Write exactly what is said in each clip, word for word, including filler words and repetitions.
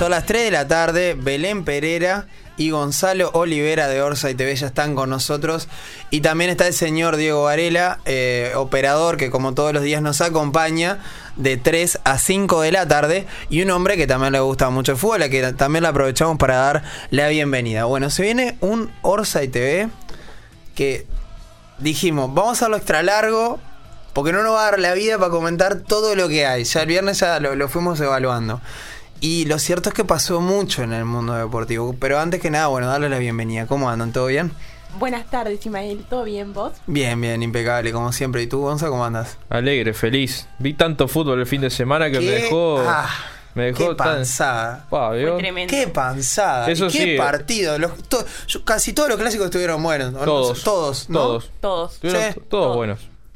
Son las tres de la tarde, Belén Pereira y Gonzalo Olivera de Orsay T V ya están con nosotros. Y también está el señor Diego Varela, eh, operador, que como todos los días nos acompaña de tres a cinco de la tarde. Y un hombre que también le gusta mucho el fútbol, a que también le aprovechamos para dar la bienvenida. Bueno, se viene un Orsay T V que dijimos, vamos a hacerlo extra largo, porque no nos va a dar la vida para comentar todo lo que hay. Ya el viernes ya lo, lo fuimos evaluando. Y lo cierto es que pasó mucho en el mundo deportivo. Pero antes que nada, bueno, darle la bienvenida. ¿Cómo andan? ¿Todo bien? Buenas tardes, Ismael. ¿Todo bien, vos? Bien, bien, impecable, como siempre. ¿Y tú, Gonza, cómo andas? Alegre, feliz. Vi tanto fútbol el fin de semana que ¿Qué? me dejó... Ah, me dejó qué panzada. Tan... Fue tremendo. Qué panzada. Eso qué sí, partido. Los, to, yo, casi todos los clásicos estuvieron buenos. Todos. Todos, ¿no? Todos. Todos. Estuvieron Sí. todos Todos. buenos.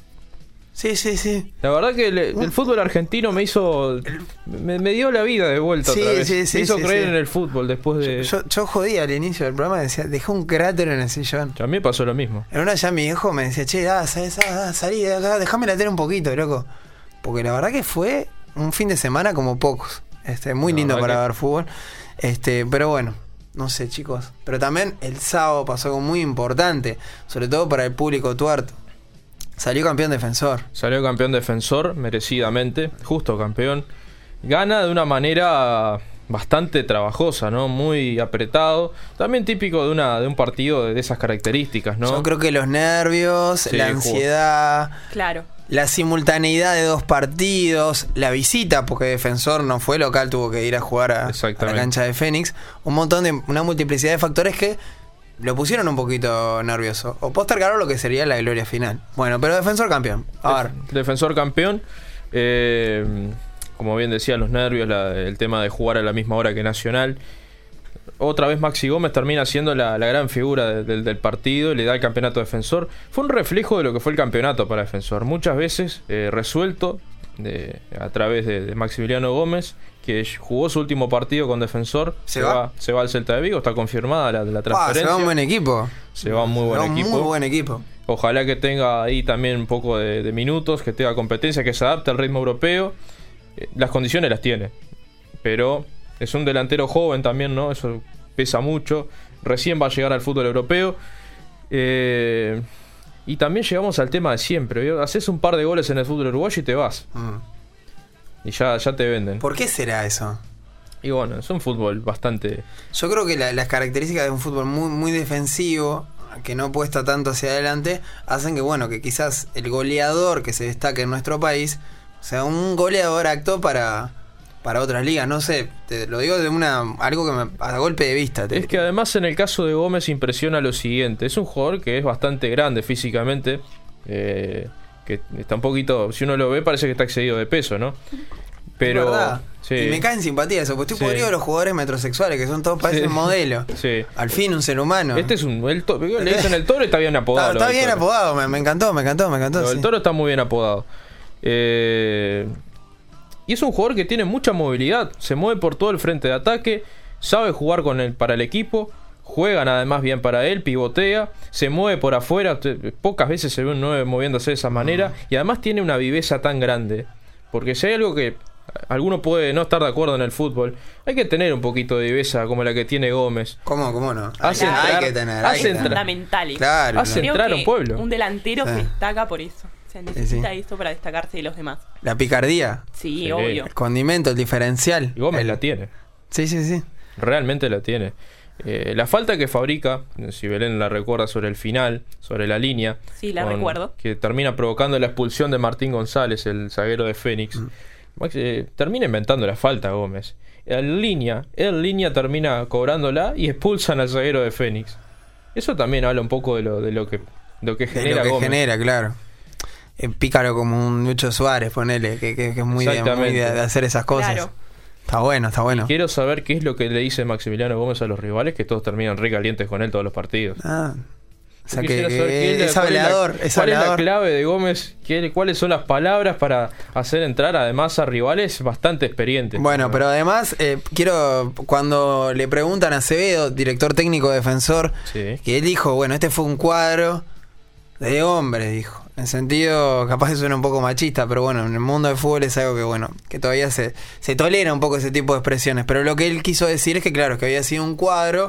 Sí, sí, sí. La verdad que el, el fútbol argentino me hizo... Me, me dio la vida de vuelta Sí, otra vez. sí, sí, me hizo sí, creer sí. en el fútbol después de... Yo, yo jodí al inicio del programa, decía, dejé un cráter en el sillón. A mí me pasó lo mismo. En una ya mi viejo me decía, che, ah, ¿sabes? Ah, salí de acá, déjame latir un poquito, loco. Porque la verdad que fue un fin de semana como pocos. Este, muy La lindo verdad para que- ver fútbol. Este, pero bueno, no sé, chicos. Pero también el sábado pasó algo muy importante, sobre todo para el público tuerto. Salió campeón Defensor. Salió campeón Defensor, merecidamente, justo campeón. Gana de una manera bastante trabajosa, ¿no? Muy apretado. También típico de una de un partido de, de esas características, ¿no? Yo creo que los nervios, Sí, la jugó. ansiedad, Claro. la simultaneidad de dos partidos, la visita, porque Defensor no fue local, tuvo que ir a jugar a, a la Exactamente. cancha de Fénix. Un montón de, una multiplicidad de factores que lo pusieron un poquito nervioso. O postergaron lo que sería la gloria final. Bueno, pero Defensor campeón. A ver. Def- Defensor campeón. Eh, como bien decía, los nervios, la- el tema de jugar a la misma hora que Nacional. Otra vez Maxi Gómez termina siendo la, la gran figura de- del- del partido y le da el campeonato a Defensor. Fue un reflejo de lo que fue el campeonato para Defensor. Muchas veces eh, resuelto de, a través de, de Maximiliano Gómez, que jugó su último partido con Defensor. ¿Se va? Se va al Celta de Vigo, está confirmada la, la Ah, transferencia. se va un buen equipo. Se va un muy Se buen va un equipo. muy buen equipo. Ojalá que tenga ahí también un poco de, de minutos, que tenga competencia, que se adapte al ritmo europeo. Eh, las condiciones las tiene, pero es un delantero joven también, ¿no? Eso pesa mucho. Recién va a llegar al fútbol europeo. Eh, y también llegamos al tema de siempre. ¿vio? Haces un par de goles en el fútbol uruguayo y te vas. Mm. Y ya, ya te venden. ¿Por qué será eso? Y bueno, es un fútbol bastante... Yo creo que la- las características de un fútbol muy, muy defensivo, que no apuesta tanto hacia adelante, hacen que, bueno, que quizás el goleador que se destaque en nuestro país sea un goleador acto para, para otras ligas. No sé, te lo digo de una algo que me, a golpe de vista. te- Es que además en el caso de Gómez impresiona lo siguiente. Es un jugador que es bastante grande físicamente. Eh, que está un poquito... Si uno lo ve parece que está excedido de peso, ¿no? Pero... Es verdad. sí. Y me cae en simpatía eso, porque estoy Sí. podrido de los jugadores metrosexuales, que son todos parecen Sí. modelos. Sí. Al fin, un ser humano. Este es un... El to- le dicen el toro y está bien apodado. Está, lo está del bien Toro. apodado, me, me encantó, me encantó, me encantó. Lo sí. del toro está muy bien apodado. Eh, y es un jugador que tiene mucha movilidad. Se mueve por todo el frente de ataque. Sabe jugar con el, para el equipo. Juegan además bien para él. Pivotea. Se mueve por afuera. te- Pocas veces se ve un nueve moviéndose de esa manera. Y además tiene una viveza tan grande. Porque si hay algo que alguno puede no estar de acuerdo en el fútbol, hay que tener un poquito de viveza como la que tiene Gómez. ¿Cómo, cómo no? Hace hay, hay entrar- que tener, hace hay que Es tener. entrar- fundamental. eso. Claro. Hace Creo entrar a que un pueblo. Un delantero Sí. se destaca por eso. O sea, necesita sí. esto para destacarse de los demás. La picardía, Sí, Sí. obvio. el condimento, el diferencial. Y Gómez El- la tiene. Sí, sí, sí. Realmente la tiene. Eh, la falta que fabrica, si Belén la recuerda sobre el final, sobre la línea, Sí, la recuerdo. que termina provocando la expulsión de Martín González, el zaguero de Fénix. Mm. Max, eh, termina inventando la falta Gómez. En línea, en línea termina cobrándola y expulsan al zaguero de Fénix. Eso también habla un poco de lo, de lo que, de lo que De genera lo que Gómez. genera, claro. Eh, pícaro como un Lucho Suárez, ponele, que, que, que es muy, de, muy Exactamente. de, de hacer esas cosas. Claro. Está bueno, está bueno. Quiero saber qué es lo que le dice Maximiliano Gómez a los rivales, que todos terminan re calientes con él todos los partidos. Ah, o sea Yo que, quisiera saber qué que la- es cuál la- hablador, es ¿Cuál es la hablador. clave de Gómez? ¿Qué- ¿Cuáles son las palabras para hacer entrar además a rivales bastante experientes? Bueno, pero además, eh, quiero, cuando le preguntan a Acevedo, director técnico defensor, Sí. que él dijo, bueno, este fue un cuadro de hombres, dijo. En el sentido, capaz que suena un poco machista, pero bueno, en el mundo del fútbol es algo que, bueno, que todavía se, se tolera un poco ese tipo de expresiones. Pero lo que él quiso decir es que, claro, que había sido un cuadro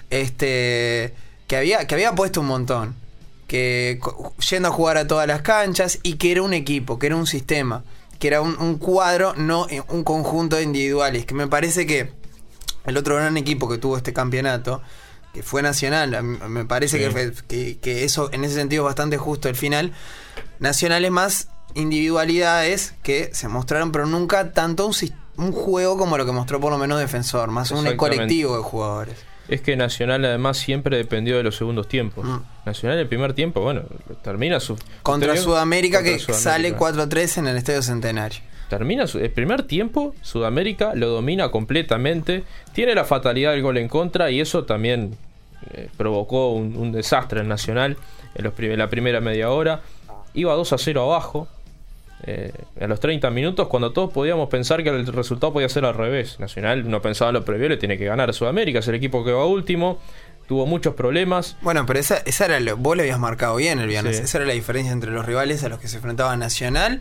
este que había, que había puesto un montón. Que yendo a jugar a todas las canchas y que era un equipo, que era un sistema, que era un, un cuadro, no un conjunto de individuales. Que me parece que el otro gran equipo que tuvo este campeonato, que fue Nacional, me parece sí. que, que, que eso en ese sentido es bastante justo el final. Nacional es más individualidades que se mostraron, pero nunca tanto un, un juego como lo que mostró por lo menos Defensor, más un colectivo de jugadores. Es que Nacional además siempre dependió de los segundos tiempos. Mm. Nacional el primer tiempo, bueno, termina su... Contra Sudamérica, contra que Sudamérica. Sale cuatro a tres en el Estadio Centenario. Termina su, el primer tiempo, Sudamérica lo domina completamente, tiene la fatalidad del gol en contra y eso también eh, provocó un, un desastre en Nacional en, los, en la primera media hora. Iba dos a cero abajo eh, a los treinta minutos, cuando todos podíamos pensar que el resultado podía ser al revés. Nacional no pensaba lo previo, le tiene que ganar a Sudamérica, es el equipo que va último, tuvo muchos problemas. Bueno, pero esa, esa era lo, vos lo habías marcado bien el viernes, sí. Esa era la diferencia entre los rivales a los que se enfrentaba Nacional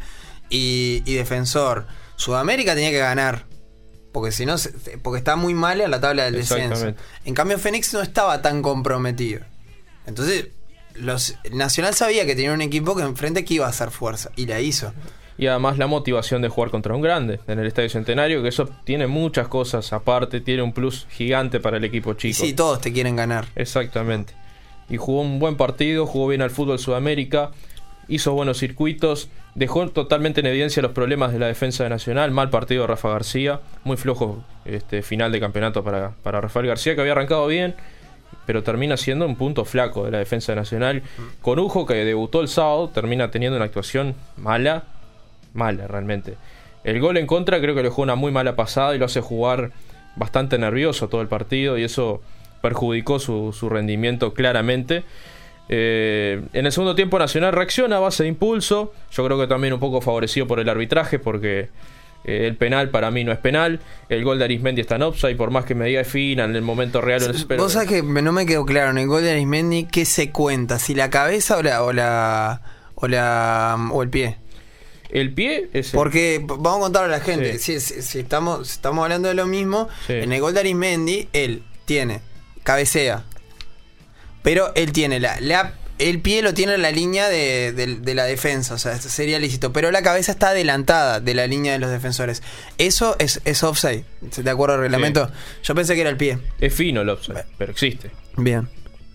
y, y Defensor. Sudamérica tenía que ganar, porque si no, porque está muy mal en la tabla del descenso. En cambio Fénix no estaba tan comprometido. Entonces los Nacional sabía que tenía un equipo que enfrente que iba a hacer fuerza y la hizo. Y además la motivación de jugar contra un grande en el Estadio Centenario, que eso tiene muchas cosas aparte, tiene un plus gigante para el equipo chico. Y sí, todos te quieren ganar. Exactamente. Y jugó un buen partido, jugó bien al fútbol Sudamérica, hizo buenos circuitos, dejó totalmente en evidencia los problemas de la defensa de Nacional. Mal partido de Rafa García, muy flojo este final de campeonato para, para Rafael García, que había arrancado bien, pero termina siendo un punto flaco de la defensa de Nacional. Corujo, que debutó el sábado, termina teniendo una actuación mala, mala realmente. El gol en contra creo que le jugó una muy mala pasada y lo hace jugar bastante nervioso todo el partido, y eso perjudicó su, su rendimiento claramente. Eh, en el segundo tiempo Nacional reacciona a base de impulso, yo creo que también un poco favorecido por el arbitraje, porque eh, el penal para mí no es penal, el gol de Arismendi está en offside, por más que me diga es fina en el momento real. Sí, pero... Vos sabés que no me quedó claro en el gol de Arismendi qué se cuenta, si la cabeza o la o la o, la, o el pie. El pie es el... Porque vamos a contarle a la gente, sí. si, si, si, estamos, si estamos hablando de lo mismo, sí. En el gol de Arismendi él tiene cabecea, pero él tiene la, la el pie lo tiene en la línea de, de, de la defensa, o sea, sería lícito, pero la cabeza está adelantada de la línea de los defensores. Eso es, es offside, ¿de acuerdo al reglamento? Sí. Yo pensé que era el pie. Es fino el offside, pero existe. Bien.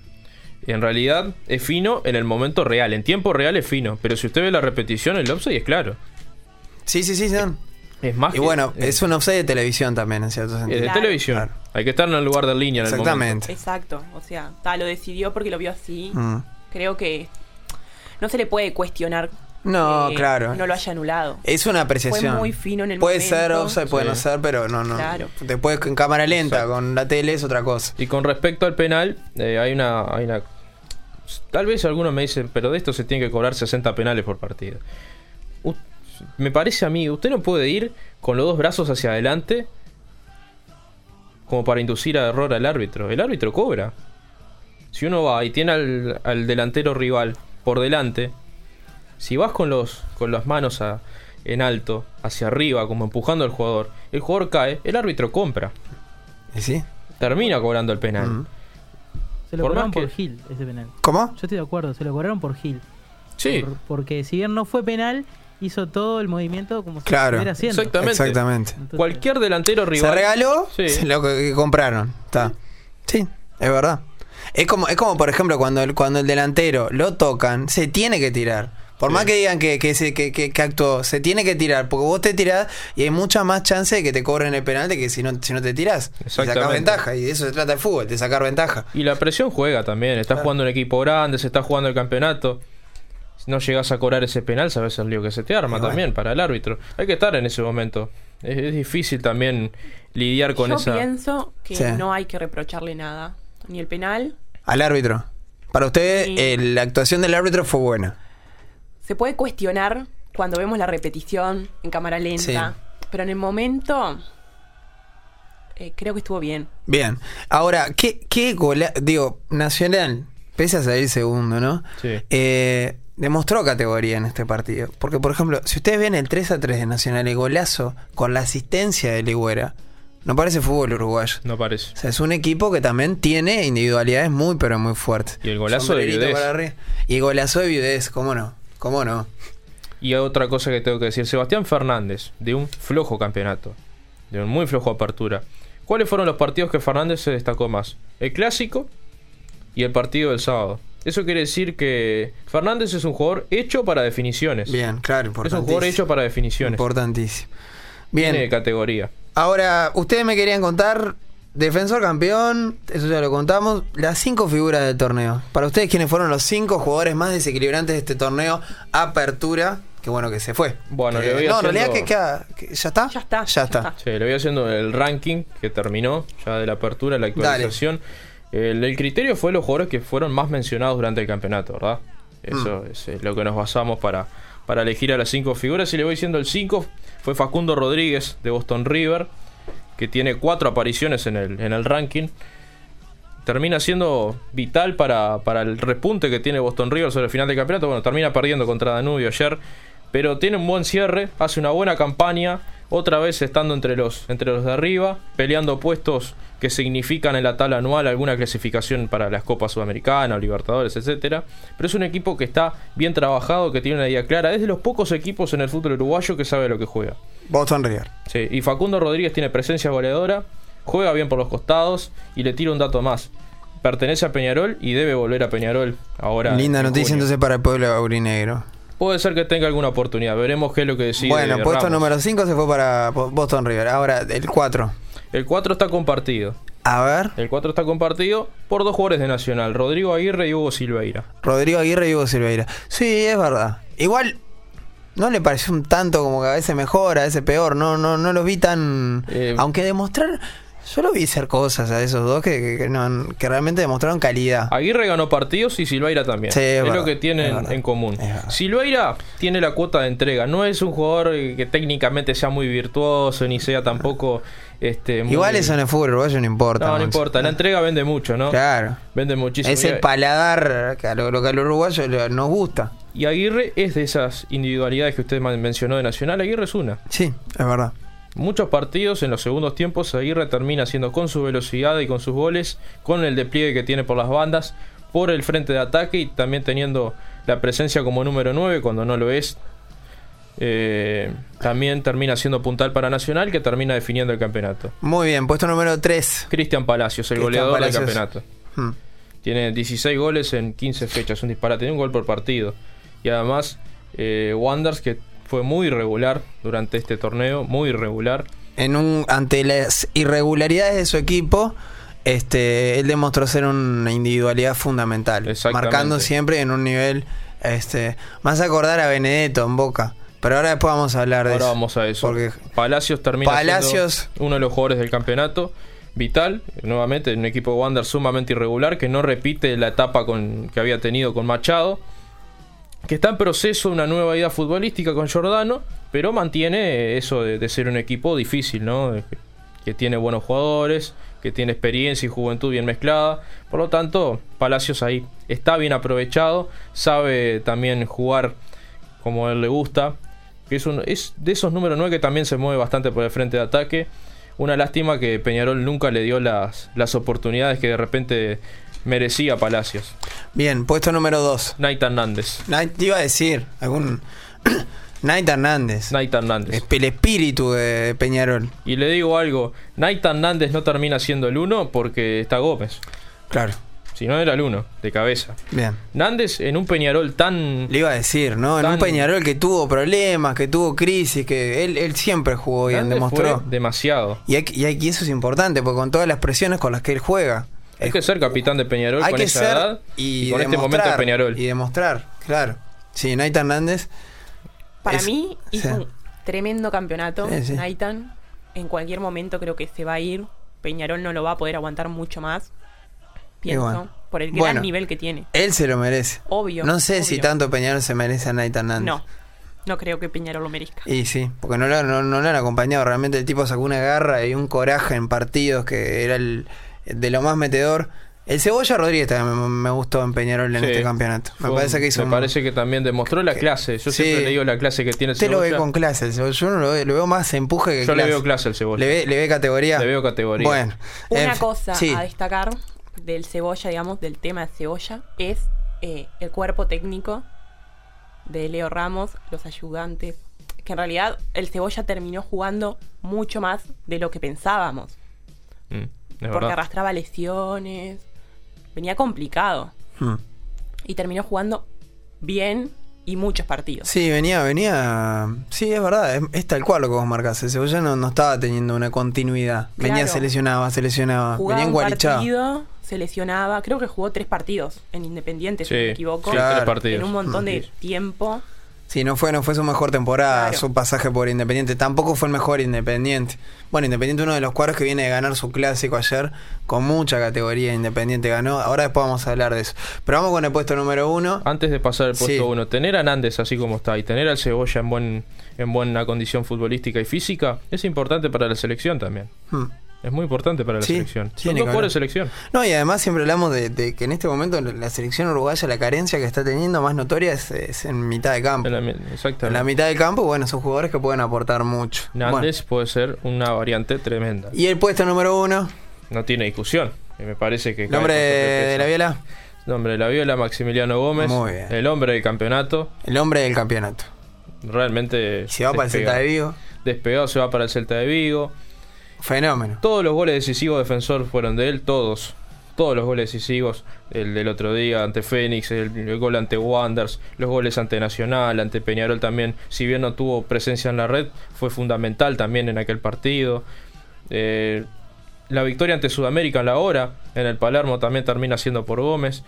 Y en realidad es fino en el momento real, en tiempo real es fino, pero si usted ve la repetición, el offside es claro. Sí, sí, sí, sí. Es más. Y que, bueno, es, es un offside de televisión también, en cierto sentido. Es de claro. televisión. Claro. Hay que estar en el lugar de línea en el momento. Exactamente. Exacto. O sea, ta, lo decidió porque lo vio así. Mm. Creo que no se le puede cuestionar. No, que claro. No lo haya anulado. Es una apreciación. Fue muy fino en el puede momento. Puede ser offside, puede sí. no ser, pero no, no. Claro. Después en cámara lenta, exacto. Con la tele es otra cosa. Y con respecto al penal, eh, hay una, hay una. Tal vez algunos me dicen, pero de esto se tiene que cobrar sesenta penales por partido. Uh, me parece a mí, usted no puede ir con los dos brazos hacia adelante como para inducir a error al árbitro. El árbitro cobra. Si uno va y tiene al, al delantero rival por delante, si vas con los con las manos a, en alto, hacia arriba, como empujando al jugador, el jugador cae, el árbitro compra. ¿Y sí? Termina cobrando el penal. Uh-huh. Se lo por cobraron que... por Gil, ese penal. ¿Cómo? Yo estoy de acuerdo, se lo cobraron por Gil. Sí. Por, porque si bien no fue penal, hizo todo el movimiento como si claro. estuviera haciendo. Exactamente. Exactamente. Entonces, cualquier delantero rival. Se regaló, sí. Se lo que compraron. Está. Sí, es verdad. Es como, es como por ejemplo, cuando el, cuando el delantero lo tocan, se tiene que tirar. Por sí. más que digan que, que, se, que, que, que actuó, se tiene que tirar, porque vos te tirás y hay mucha más chance de que te cobren el penal de que si no, si no te tirás. Sacás ventaja, y de eso se trata el fútbol, de sacar ventaja. Y la presión juega también, estás claro. jugando un equipo grande, se está jugando el campeonato. Si no llegas a cobrar ese penal, sabes el lío que se te arma y también bueno. para el árbitro. Hay que estar en ese momento. Es, es difícil también lidiar con Yo esa... Yo pienso que sí. no hay que reprocharle nada, ni el penal. Al árbitro. Para usted, sí. el, la actuación del árbitro fue buena. Se puede cuestionar cuando vemos la repetición en cámara lenta, sí. pero en el momento eh, creo que estuvo bien. Bien. Ahora, ¿qué, qué gola... Digo, Nacional, pese a salir segundo, ¿no? Sí. Eh, demostró categoría en este partido. Porque, por ejemplo, si ustedes ven el tres a tres de Nacional, el golazo con la asistencia de Ligüera, no parece fútbol uruguayo. No parece. O sea, es un equipo que también tiene individualidades muy, pero muy fuertes. Y el golazo de Sombrerito Viudez. para arriba. Y el golazo de Viudez, ¿cómo no? ¿Cómo no? Y otra cosa que tengo que decir, Sebastián Fernández, de un flojo campeonato, de un muy flojo apertura. ¿Cuáles fueron los partidos que Fernández se destacó más? El clásico y el partido del sábado. Eso quiere decir que Fernández es un jugador hecho para definiciones. Bien, claro, Es importantísimo. un jugador hecho para definiciones. Importantísimo. Bien. Tiene categoría. Ahora, ustedes me querían contar, defensor campeón, eso ya lo contamos, las cinco figuras del torneo. Para ustedes, ¿quiénes fueron los cinco jugadores más desequilibrantes de este torneo? Apertura, que bueno que se fue. Bueno, Que- le voy No, haciendo- en realidad, que, queda- que- ¿ya está? Ya está, Ya ya está. está. Sí, le voy haciendo el ranking que terminó ya de la apertura, la actualización. El, el criterio fue los jugadores que fueron más mencionados durante el campeonato, ¿verdad? Eso Mm. es, eh, lo que nos basamos para, para elegir a las cinco figuras. Y le voy diciendo el cinco fue Facundo Rodríguez de Boston River, que tiene cuatro apariciones en el, en el ranking. Termina siendo vital para, para el repunte que tiene Boston River sobre el final del campeonato. Bueno, termina perdiendo contra Danubio ayer, pero tiene un buen cierre, hace una buena campaña, otra vez estando entre los, entre los de arriba, peleando puestos que significan en la tabla anual alguna clasificación para las Copas Sudamericanas, Libertadores, etcétera. Pero es un equipo que está bien trabajado, que tiene una idea clara. Es de los pocos equipos en el fútbol uruguayo que sabe lo que juega. Boston River. Sí, y Facundo Rodríguez tiene presencia goleadora, juega bien por los costados y le tiro un dato más. Pertenece a Peñarol y debe volver a Peñarol ahora. Linda en noticia junio. entonces para el pueblo aurinegro. Puede ser que tenga alguna oportunidad. Veremos qué es lo que decide. Bueno, puesto Ramos. número cinco se fue para Bo- Boston River. Ahora, el cuatro. El cuatro está compartido. A ver, El cuatro está compartido por dos jugadores de Nacional, Rodrigo Aguirre y Hugo Silveira. Rodrigo Aguirre y Hugo Silveira. Sí, es verdad. Igual, no le pareció un tanto como que a veces mejor, a veces peor. No, no, no los vi tan. Eh, Aunque demostrar. Yo lo vi hacer cosas a esos dos que, que, que no- que realmente demostraron calidad. Aguirre ganó partidos y Silveira también. Sí, es es verdad, lo que es tienen verdad, en común. es verdad. Silveira tiene la cuota de entrega. No es un jugador que técnicamente sea muy virtuoso ni sea tampoco este, muy... Igual eso en el fútbol uruguayo no importa. No, no Moncho. importa. La entrega vende mucho, ¿no? Claro. Vende muchísimo. Es el Y- paladar que a lo, lo que al uruguayo le- nos gusta. Y Aguirre es de esas individualidades que usted man- mencionó de Nacional. Aguirre es una. Sí, es verdad. Muchos partidos en los segundos tiempos Aguirre termina haciendo con su velocidad y con sus goles, con el despliegue que tiene por las bandas, por el frente de ataque y también teniendo la presencia como número nueve cuando no lo es. Eh, también termina siendo puntal para Nacional, que termina definiendo el campeonato. Muy bien, puesto número tres. Cristian Palacios, el Cristian goleador Palacios. del campeonato. Hmm. Tiene dieciséis goles en quince fechas, un disparate, tiene un gol por partido. Y además, eh, Wanderers, que fue muy irregular durante este torneo, muy irregular. En un, ante las irregularidades de su equipo, este, él demostró ser una individualidad fundamental, Exactamente. marcando siempre en un nivel, este, más acordar a Benedetto en Boca. Pero ahora después vamos a hablar de Ahora eso. vamos a eso. Porque Palacios termina Palacios- siendo uno de los jugadores del campeonato. Vital, nuevamente, un equipo de Wander sumamente irregular, que no repite la etapa con, que había tenido con Machado, que está en proceso de una nueva idea futbolística con Giordano, pero mantiene eso de, de ser un equipo difícil, ¿no? De que, que tiene buenos jugadores, que tiene experiencia y juventud bien mezclada. Por lo tanto, Palacios ahí está bien aprovechado, sabe también jugar como a él le gusta, que es, un, es de esos números nueve que también se mueve bastante por el frente de ataque. Una lástima que Peñarol nunca le dio las, las oportunidades que de repente merecía Palacios. bien, puesto número dos. Naita Hernández. Night, te iba a decir, algún Naita Hernández. Naita Hernández. Es el espíritu de Peñarol. Y le digo algo, Naita Hernández no termina siendo el uno porque está Gómez. Claro. Si no era el uno, de cabeza. Bien. Nández en un Peñarol tan... Le iba a decir, ¿no? En Tan- un Peñarol que tuvo problemas, que tuvo crisis, que él, él siempre jugó bien, Nández demostró. fue demasiado. Y, hay, que- y, hay- y eso es importante, porque con todas las presiones con las que él juega. Hay es- que ser capitán de Peñarol hay con que esa ser edad y, y, con este demostrar, momento de Peñarol. Y demostrar, claro. Sí, Naita Hernández. Para es- mí hizo sí. un tremendo campeonato, Sí, sí. Naitan. En cualquier momento creo que se va a ir. Peñarol no lo va a poder aguantar mucho más. Pienso, bueno. por el gran Bueno. nivel que tiene. Él se lo merece. Obvio. No sé obvio. si tanto Peñarol se merece a Naita Hernández. No, no creo que Peñarol lo merezca. Y sí, porque no lo, no, no lo han acompañado. Realmente el tipo sacó una garra y un coraje en partidos que era el de lo más metedor. El Cebolla Rodríguez también me, me gustó en Peñarol en Sí. este campeonato. Me Fue- parece que hizo Me un- parece que también demostró la que- clase. Yo sí. siempre le digo la clase que tiene el Usted lo Cebolla. ve con clase, el Cebolla. Yo no lo veo, lo veo más empuje que Yo le clase. veo clase al Cebolla. ¿Le ve, le ve categoría? Le veo categoría. Bueno. Una eh, cosa sí. a destacar del Cebolla, digamos, del tema de Cebolla, es eh, el cuerpo técnico de Leo Ramos, los ayudantes, que en realidad el Cebolla terminó jugando mucho más de lo que pensábamos, Mm, es porque verdad. arrastraba lesiones, venía complicado, Hmm. y terminó jugando bien y muchos partidos. Sí, venía, venía. Sí, es verdad, es, es tal cual lo que vos marcás. El Cebolla no, no estaba teniendo una continuidad. Venía, Claro. se lesionaba, se lesionaba. Jugaba Venía un enguarichado. partido, se lesionaba, creo que jugó tres partidos en Independiente, si Sí, no me equivoco, sí, Claro. tres partidos. en un montón de Sí. tiempo. Sí, no fue, no fue su mejor temporada, Claro. su pasaje por Independiente. Tampoco fue el mejor Independiente. Bueno, Independiente uno de los cuadros que viene de ganar su clásico ayer, con mucha categoría. Independiente ganó. Ahora después vamos a hablar de eso. Pero vamos con el puesto número uno. Antes de pasar al puesto Sí. uno, tener a Nández así como está y tener al Cebolla en buen en buena condición futbolística y física es importante para la selección también. Hmm. Es muy importante para la Sí, selección. tiene Son que dos haber. jugadores de selección. No, y además siempre hablamos de, de que en este momento la selección uruguaya, la carencia que está teniendo más notoria es, es en mitad de campo. En la, En exactamente. la mitad del campo, bueno, son jugadores que pueden aportar mucho. Nández puede ser una variante tremenda. Bueno, y el puesto número uno, No tiene discusión. Y me parece que... cae nombre con de sorpresa. la viola, Nombre de la viola, Maximiliano Gómez. Muy bien. El hombre del campeonato. el hombre del campeonato. Realmente... Y se va para el despegado. Celta de Vigo, Despegado se va para el Celta de Vigo. fenómeno. Todos los goles decisivos de Defensor fueron de él, todos. Todos los goles decisivos. El del otro día ante Fénix, el, el gol ante Wanderers, los goles ante Nacional, ante Peñarol también. Si bien no tuvo presencia en la red, fue fundamental también en aquel partido. Eh, la victoria ante Sudamérica en la hora, en el Palermo también termina siendo por Gómez.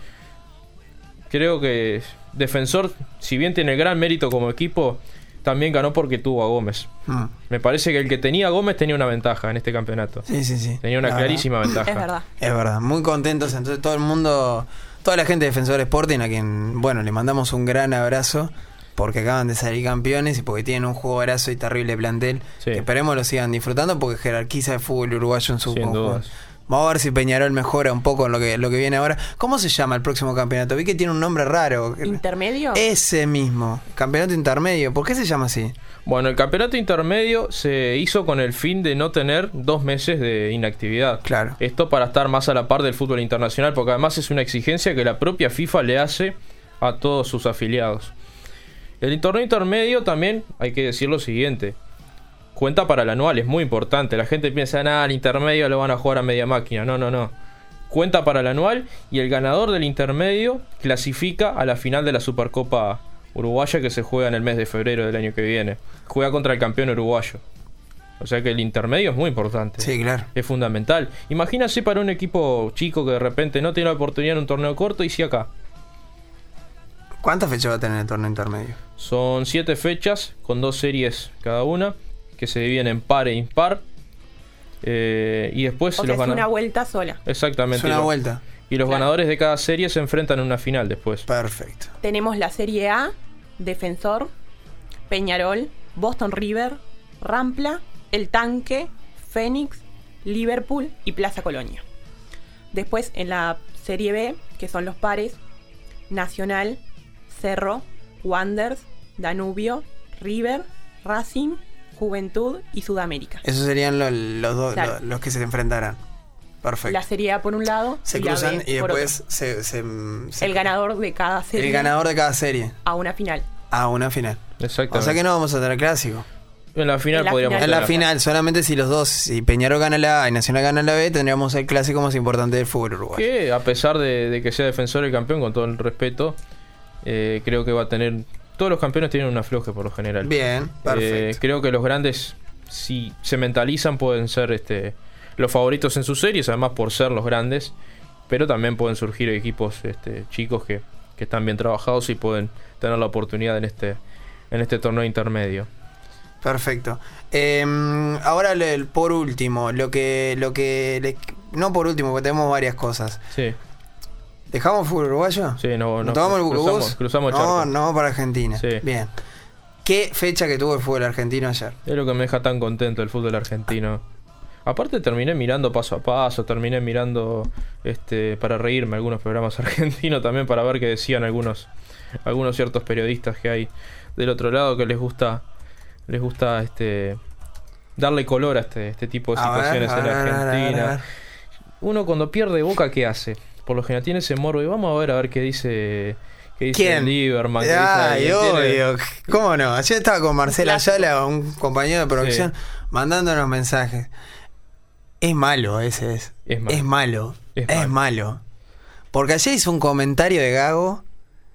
Creo que Defensor, si bien tiene gran mérito como equipo, también ganó porque tuvo a Gómez. Mm. Me parece que el que tenía a Gómez tenía una ventaja en este campeonato. Sí, sí, sí. Tenía una La clarísima ventaja. Es verdad. Es verdad, muy contentos. Entonces todo el mundo, toda la gente de Defensor Sporting, a quien, bueno, le mandamos un gran abrazo, porque acaban de salir campeones y porque tienen un jugadorazo y terrible plantel. Sí. Que esperemos lo sigan disfrutando porque jerarquiza el fútbol uruguayo en su Sin conjunto. dudas. Vamos a ver si Peñarol mejora un poco en lo que, lo que viene ahora. ¿Cómo se llama el próximo campeonato? Vi que tiene un nombre raro. ¿Intermedio? Ese mismo, campeonato intermedio. ¿Por qué se llama así? Bueno, el campeonato intermedio se hizo con el fin de no tener dos meses de inactividad. Claro. Esto para estar más a la par del fútbol internacional, porque además es una exigencia que la propia FIFA le hace a todos sus afiliados. El torneo intermedio también, hay que decir lo siguiente, cuenta para el anual, es muy importante. La gente piensa, nada, el intermedio lo van a jugar a media máquina. No, no, no. Cuenta para el anual y el ganador del intermedio clasifica a la final de la Supercopa Uruguaya que se juega en el mes de febrero del año que viene. Juega contra el campeón uruguayo. O sea que el intermedio es muy importante. Sí, claro. Es fundamental. Imagínase para un equipo chico que de repente no tiene la oportunidad en un torneo corto y sí acá. ¿Cuántas fechas va a tener el torneo intermedio? Son siete fechas con dos series cada una que se dividen en par e impar. Eh, y después O sea, los es gana- una vuelta sola. Exactamente. Es una y los- vuelta. Y los Claro. ganadores de cada serie se enfrentan en una final después. Perfecto. Tenemos la Serie A, Defensor, Peñarol, Boston River, Rampla, El Tanque, Fénix, Liverpool y Plaza Colonia. Después en la Serie B, que son los pares, Nacional, Cerro, Wanderers, Danubio, River, Racing, Juventud y Sudamérica. Esos serían lo- los dos Claro. lo- los que se enfrentarán. Perfecto. La Serie A por un lado Se y la cruzan B y por después se, se- otro. se- El ganador de cada serie el ganador de cada serie a una final. a una final. Exactamente. O sea que no vamos a tener clásico. En la final En la podríamos final. En la tener- final, solamente si los dos, si Peñarol gana la A y Nacional gana la B, tendríamos el clásico más importante del fútbol uruguayo. Que a pesar de, de que sea Defensor el campeón, con todo el respeto, eh, creo que va a tener... Todos los campeones tienen un afloje por lo general. Bien, Eh, perfecto. creo que los grandes, si se mentalizan, pueden ser este los favoritos en sus series, además por ser los grandes, pero también pueden surgir equipos este, chicos que, que están bien trabajados y pueden tener la oportunidad en este en este torneo intermedio. Perfecto. Eh, ahora el, el- por último, lo que, lo que le- no por último, porque tenemos varias cosas. Sí, ¿Dejamos fútbol uruguayo? sí, no, ¿Nos no, tomamos el cruzamos, bucobús? cruzamos el No, charco. no, para Argentina. Sí. Bien. ¿Qué fecha que tuvo el fútbol argentino ayer? Es lo que me deja tan contento el fútbol argentino. Aparte terminé mirando Paso a Paso, terminé mirando este para reírme algunos programas argentinos también para ver qué decían algunos algunos ciertos periodistas que hay del otro lado que les gusta les gusta este darle color a este este tipo de situaciones a ver, en a ver, Argentina. a ver, a ver. Uno cuando pierde Boca, ¿qué hace? Por lo general tiene ese morbo y vamos a ver a ver qué dice qué dice ¿Quién? Lieberman. qué Ay, dice alguien. Tiene- obvio. ¿Cómo no? Ayer estaba con Marcela Ayala, un compañero de producción, Sí. mandándonos mensajes. Es malo ese es. Es malo. Es malo. Es Es malo. malo. Porque ayer hizo un comentario de Gago.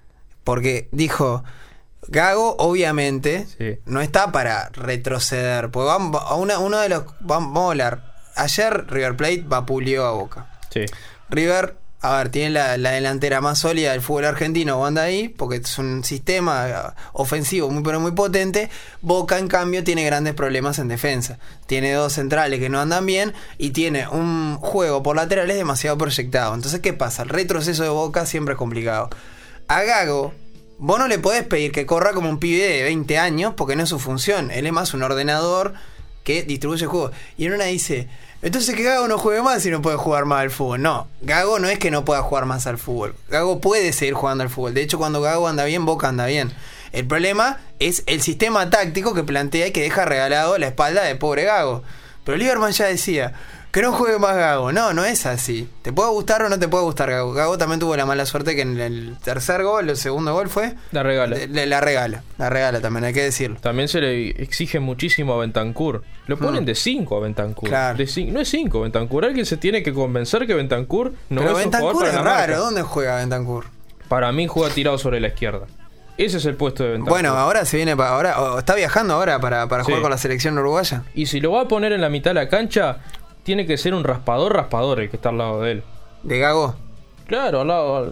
Porque dijo, Gago obviamente Sí. no está para retroceder. Porque vamos a una, uno de los... Vamos, vamos a hablar. Ayer River Plate vapuleó a Boca. Sí. River, a ver, tiene la, la delantera más sólida del fútbol argentino, anda ahí, porque es un sistema eh, ofensivo muy pero muy potente. Boca, en cambio, tiene grandes problemas en defensa. Tiene dos centrales que no andan bien y tiene un juego por laterales demasiado proyectado. Entonces, ¿qué pasa? El retroceso de Boca siempre es complicado. A Gago, vos no le podés pedir que corra como un pibe de veinte años, porque no es su función. Él es más un ordenador que distribuye juegos. Y en una dice... Entonces que Gago no juegue más y no puede jugar más al fútbol. No, Gago no es que no pueda jugar más al fútbol. Gago puede seguir jugando al fútbol. De hecho, cuando Gago anda bien, Boca anda bien. El problema es el sistema táctico que plantea y que deja regalado la espalda de pobre Gago. Pero Lieberman ya decía que no juegue más Gago. No, no es así. Te puede gustar o no te puede gustar Gago. Gago también tuvo la mala suerte que en el tercer gol, el segundo gol fue... La regala. Le- La regala. La regala también, hay que decirlo. También se le exige muchísimo a Bentancur. Lo ponen Mm. de cinco a Bentancur. Claro. De cin- no es cinco Bentancur. Alguien se tiene que convencer que Bentancur no Pero es un jugador Bentancur para es la raro. marca. ¿Dónde juega Bentancur? Para mí juega tirado sobre la izquierda. Ese es el puesto de Bentancur. Bueno, ahora se viene para ahora, o está viajando ahora para, para Sí. jugar con la selección uruguaya. Y si lo va a poner en la mitad de la cancha, tiene que ser un raspador, raspador el que está al lado de él. De Gago. Claro, al lado.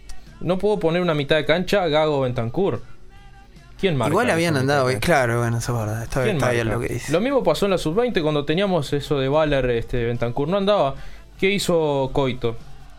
No puedo poner una mitad de cancha Gago Bentancur. ¿Quién marca? Igual esa habían mitad andado, de cancha? claro, bueno, eso es verdad. Está, ¿Quién está bien marca? lo que dice. Lo mismo pasó en la sub veinte cuando teníamos eso de Baller, este, Bentancur no andaba. ¿Qué hizo Coito?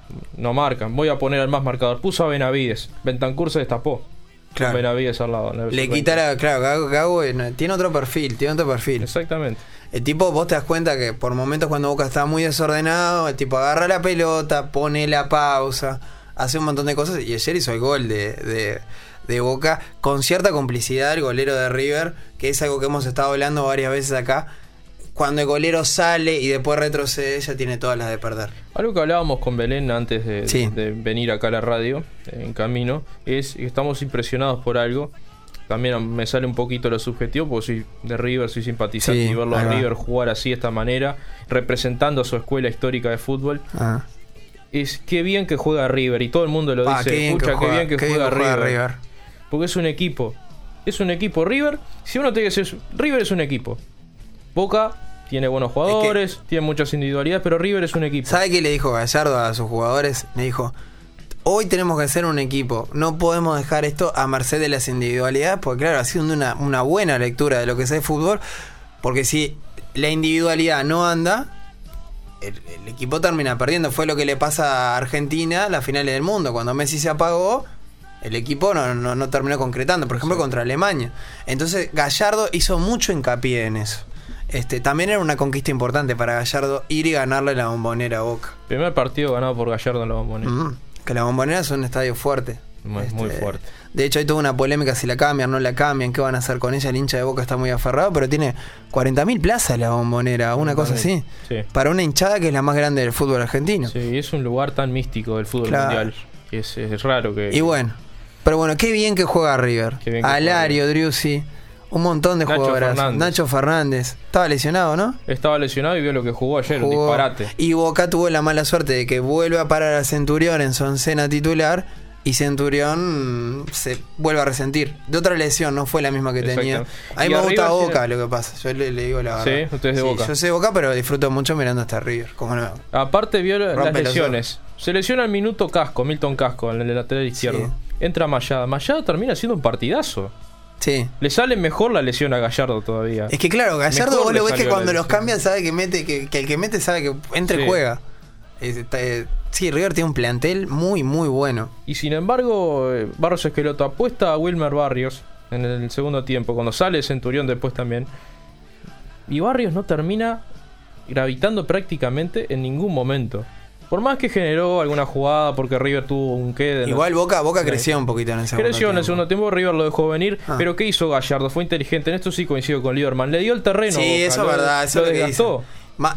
No marcan. Voy a poner al más marcador. Puso a Benavides. Bentancur se destapó. Claro. Benavides al lado. en la Le sub veinte. quitara, claro, Gago, Gago eh, no, tiene otro perfil, tiene otro perfil. Exactamente. El tipo, vos te das cuenta que por momentos cuando Boca está muy desordenado, el tipo agarra la pelota, pone la pausa, hace un montón de cosas y ayer hizo el gol de, de, de Boca con cierta complicidad el golero de River, que es algo que hemos estado hablando varias veces acá. Cuando el golero sale y después retrocede, ya tiene todas las de perder. Algo que hablábamos con Belén antes de, Sí. de venir acá a la radio, en camino, es que estamos impresionados por algo. También me sale un poquito lo subjetivo, porque soy de River, soy simpatizante, Sí, y verlo a ahí va. River jugar así de esta manera, representando a su escuela histórica de fútbol, Ah. es qué bien que juega River, y todo el mundo lo Pa, dice, qué bien escucha, que qué juega- bien que qué bien juega, que juega River. River. Porque es un equipo, es un equipo River, si uno tiene que decir, River es un equipo. Boca tiene buenos jugadores, tiene muchas individualidades, pero River es un equipo. ¿Sabe qué le dijo Gallardo a sus jugadores? Le dijo, hoy tenemos que ser un equipo, no podemos dejar esto a merced de las individualidades, porque claro, ha sido una, una buena lectura de lo que es el fútbol, porque si la individualidad no anda, el, el equipo termina perdiendo. Fue lo que le pasa a Argentina en las finales del mundo, cuando Messi se apagó, el equipo no, no, no terminó concretando, por ejemplo, Sí. contra Alemania. Entonces Gallardo hizo mucho hincapié en eso. Este, también era una conquista importante para Gallardo ir y ganarle la Bombonera a Boca. Primer partido ganado por Gallardo en la Bombonera. Mm, que la Bombonera es un estadio fuerte. Muy, muy fuerte. De hecho, hay toda una polémica si la cambian, no la cambian, qué van a hacer con ella. El hincha de Boca está muy aferrado, pero tiene cuarenta mil plazas la Bombonera, una cosa así. Sí. Para una hinchada que es la más grande del fútbol argentino. Sí, es un lugar tan místico del fútbol Claro. mundial. Que es, es raro que. Y bueno, pero bueno, qué bien que juega River. Qué bien que juega Alario, Driussi, un montón de Nacho jugadores. Fernández. Nacho Fernández. Estaba lesionado, ¿no? Estaba lesionado y vio lo que jugó ayer, un Jugó. disparate. Y Boca tuvo la mala suerte de que vuelve a parar a Centurión en su oncena titular y Centurión mm, se vuelve a resentir. De otra lesión, no fue la misma que tenía. Exacto. A mí Y me a gusta River Boca tiene- lo que pasa. Yo le, le digo la Sí, verdad. usted es de Boca. Yo soy de Boca, pero disfruto mucho mirando hasta River. ¿Cómo no? Aparte vio la- las Rompe los lesiones. Se lesiona al minuto Casco, Milton Casco, en el lateral izquierdo. Sí. Entra Mayada. Mayada termina siendo un partidazo. Sí. Le sale mejor la lesión a Gallardo todavía. Es que claro, Gallardo Mejor vos le lo ves que salió la cuando los lesión. cambian sabe que mete, que, que el que mete sabe que entra y Sí. juega. Es- está, eh, sí, River tiene un plantel muy, muy bueno. Y sin embargo, eh, Barros Esqueloto apuesta a Wilmer Barrios en el segundo tiempo, cuando sale Centurión después también. Y Barrios no termina gravitando prácticamente en ningún momento. Por más que generó alguna jugada, porque River tuvo un quede. Igual ¿no? Boca, Boca Sí. creció un poquito en el segundo Creció tiempo. en el segundo tiempo, River lo dejó venir. Ah. Pero ¿qué hizo Gallardo? Fue inteligente. En esto sí coincido con Lieberman. Le dio el terreno. Sí, a Boca, eso es lo- verdad, eso lo es lo que desgastó. dicen. Ma-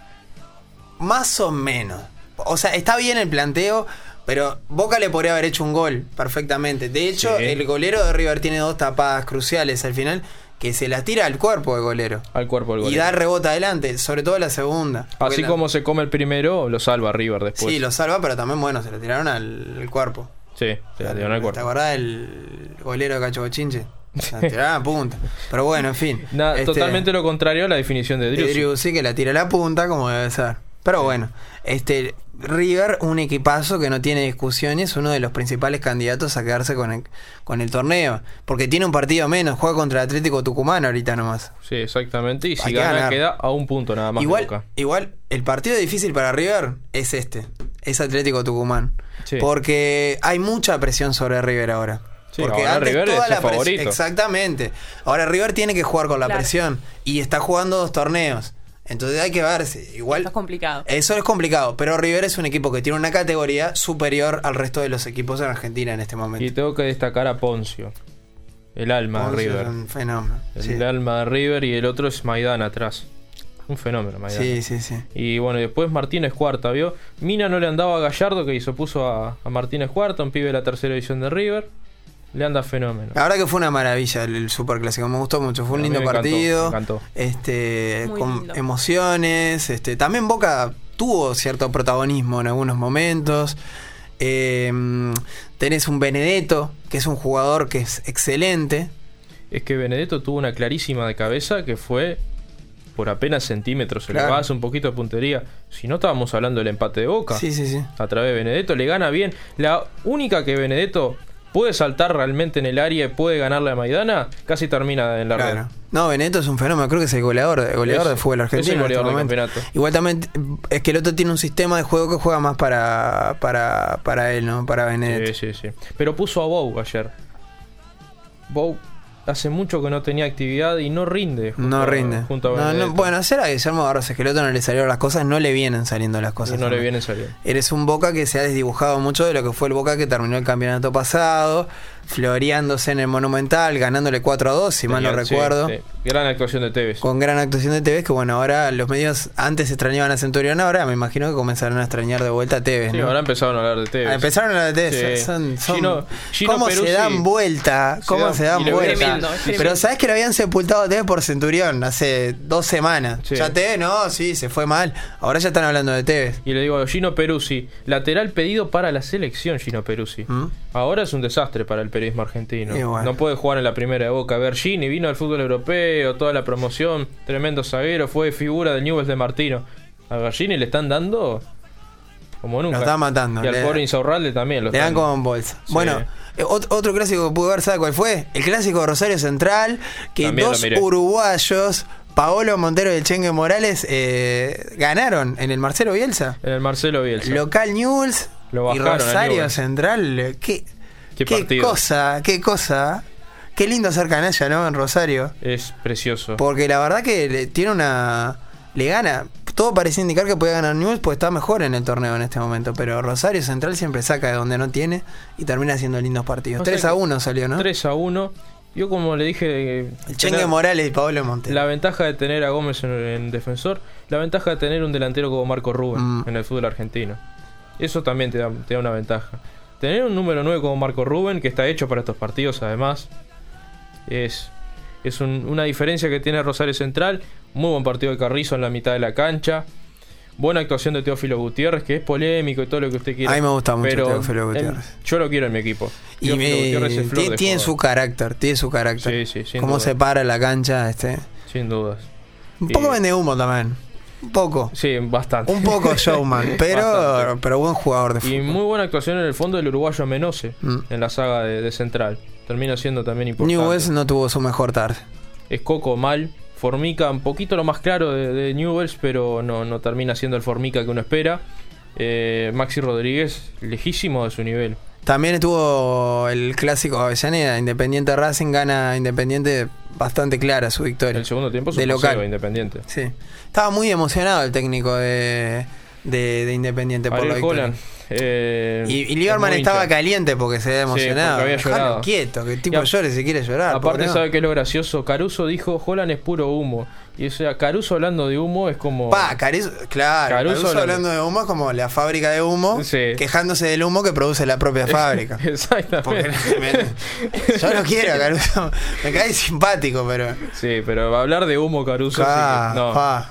más o menos. O sea, está bien el planteo, pero Boca le podría haber hecho un gol perfectamente. De hecho, Sí. el golero de River tiene dos tapadas cruciales al final, que se las tira al cuerpo del golero. Al cuerpo del Y golero. da rebote adelante, sobre todo la segunda. Porque Así la- como se come el primero, lo salva River después. Sí, lo salva, pero también, bueno, se lo tiraron al, al cuerpo. Sí, se la dieron al ¿Te cuerpo. acordás del golero de Cacho Bochinche? Se la tiraron a punta. Pero bueno, en fin. Nada, Este, totalmente lo contrario a la definición de Driussi. Driussi, que la tira a la punta como debe ser. Pero bueno, este River, un equipazo que no tiene discusiones, uno de los principales candidatos a quedarse con el, con el torneo. Porque tiene un partido menos, juega contra el Atlético Tucumán ahorita nomás. Sí, exactamente. Y si Hay que gana, ganar. queda a un punto nada más. de Igual, Boca. igual, el partido difícil para River es este, es Atlético Tucumán. Sí. Porque hay mucha presión sobre River ahora. Sí, Porque ahora antes River toda es la el presión- favorito. Exactamente. Ahora River tiene que jugar con la Claro. presión y está jugando dos torneos. Entonces hay que ver si igual Eso es complicado. eso es complicado, pero River es un equipo que tiene una categoría superior al resto de los equipos en Argentina en este momento. Y tengo que destacar a Poncio. El alma de Poncio es River. un fenómeno. El Sí. alma de River y el otro es Maidana atrás. Un fenómeno, Maidana. sí, sí, sí. Y bueno, y después Martínez Cuarta, ¿vio? Mina no le andaba a Gallardo, que hizo, puso a, a Martínez Cuarta, un pibe de la tercera división de River. Le anda fenómeno. La verdad que fue una maravilla el, el Superclásico, me gustó mucho, fue un A mí lindo me encantó, partido, me encantó. este, Muy con lindo. emociones, este, también Boca tuvo cierto protagonismo en algunos momentos. Eh, tenés un Benedetto, que es un jugador que es excelente. Es que Benedetto tuvo una clarísima de cabeza que fue por apenas centímetros. Se Claro. le pasa un poquito de puntería. Si no, estábamos hablando del empate de Boca. Sí, sí, sí. A través de Benedetto, le gana bien. La única que Benedetto puede saltar realmente en el área y puede ganarle a Maidana, casi termina en la red. Claro. No, Benedetto es un fenómeno, creo que es el goleador, el goleador Es- de fútbol argentino. es el en este goleador del momento. campeonato. Igual también es que el otro tiene un sistema de juego que juega más para para, para él, ¿no? Para Benedetto. Sí, sí, sí. Pero puso a Bou ayer. Bou hace mucho que no tenía actividad y no rinde. junto No a- rinde. junto a No, no, Benedetto. bueno, será que Guillermo Barros Esqueloto no le salieron las cosas, no le vienen saliendo las cosas. Y no le también. viene saliendo. Eres un Boca que se ha desdibujado mucho de lo que fue el Boca que terminó el campeonato pasado, floreándose en el Monumental, ganándole cuatro a dos, si mal no Tenía- sí, recuerdo. sí. Gran actuación de Tevez. Con gran actuación de Tevez, que bueno, ahora los medios antes extrañaban a Centurión, ahora me imagino que comenzarán a extrañar de vuelta a Tevez, Sí, ¿no? ahora empezaron a hablar de Tevez. Ah, empezaron a hablar de Tevez. Sí. Son, son- Gino- Gino ¿Cómo Peruzzi- se dan vuelta? Se ¿Cómo dan- se dan y le voy a vuelta? decir- Tremendo, es Pero tremendo. ¿sabes que lo habían sepultado a Tevez por Centurión hace dos semanas? Sí. Ya Tevez, no, sí, se fue mal. Ahora ya están hablando de Tevez. Y le digo a Gino Peruzzi, lateral pedido para la selección Gino Peruzzi. ¿Mm? Ahora es un desastre para el periodismo argentino. Y bueno. No puede jugar en la primera de Boca. Bergini vino al fútbol europeo, toda la promoción, tremendo zaguero, fue figura del Newell's de Martino. A Bergini le están dando como nunca. Lo está matando. Y al Le- pobre Insaurralde también lo Le dan están- como en bolsa. Sí. Bueno, eh, ot- otro clásico que pude ver, ¿sabe cuál fue? El clásico de Rosario Central, que También lo dos miré. uruguayos, Paolo Montero y el Chengue Morales, eh, ganaron en el Marcelo Bielsa. En el Marcelo Bielsa. Local Newell's Lo y bajaron a Rosario Newell's. Central. eh, Qué, Qué qué partido. cosa, qué cosa. Qué lindo ser canalla, ¿no? En Rosario. Es precioso. Porque la verdad que le- tiene una... Le gana. Todo parece indicar que puede ganar Newell's, pues está mejor en el torneo en este momento. Pero Rosario Central siempre saca de donde no tiene y termina haciendo lindos partidos. O sea tres a que uno salió, ¿no? tres a uno. Yo como le dije... eh, El Chengue tener- Morales y Pablo Montero. La ventaja de tener a Gómez en, en defensor, la ventaja de tener un delantero como Marco Rubén Mm. en el fútbol argentino. Eso también te da, te da una ventaja. Tener un número nueve como Marco Rubén, que está hecho para estos partidos además, es, es un- una diferencia que tiene Rosario Central. Muy buen partido de Carrizo en la mitad de la cancha. Buena actuación de Teófilo Gutiérrez, que es polémico y todo lo que usted quiera. A mí me gusta mucho pero Teófilo en- Gutiérrez. yo lo quiero en mi equipo. Y Teófilo me- Gutiérrez es flor tiene, de tiene jugador. su carácter, tiene su carácter. Sí, sí, sin Cómo duda. se para la cancha, este. Sin dudas. Un poco Y- vende humo también. Un poco. Sí, bastante. Un poco showman, pero, Bastante. pero buen jugador de Y fútbol. muy buena actuación en el fondo del uruguayo Menose, Mm. en la saga de, de Central. Termina siendo también importante. Newell's no tuvo su mejor tarde. Es Coco mal. Formica, un poquito lo más claro de, de Newell's, pero no, no termina siendo el Formica que uno espera. Eh, Maxi Rodríguez, lejísimo de su nivel. También estuvo el clásico Avellaneda, Independiente Racing, gana Independiente bastante clara su victoria. El segundo tiempo es de un local. paseo Independiente. Sí. Estaba muy emocionado el técnico de, de, de Independiente por la Ariel victoria. Holland, eh, Y, y Lieberman es muy estaba hincha. caliente porque se había emocionado. porque había Dejalo llorado. quieto, que el tipo Y a- llore si quiere llorar. Aparte, pobre, ¿no? ¿sabe qué es lo gracioso? Caruso dijo, Holland es puro humo. Y o sea, Caruso hablando de humo es como... Pa, Caruso, claro, Caruso Caruso, hablando- hablando de humo es como la fábrica de humo, Sí. quejándose del humo que produce la propia fábrica. Porque Exactamente. me- yo no quiero a Caruso, me cae simpático, pero... Sí, pero va a hablar de humo Caruso. Pa, sí que- no. pa.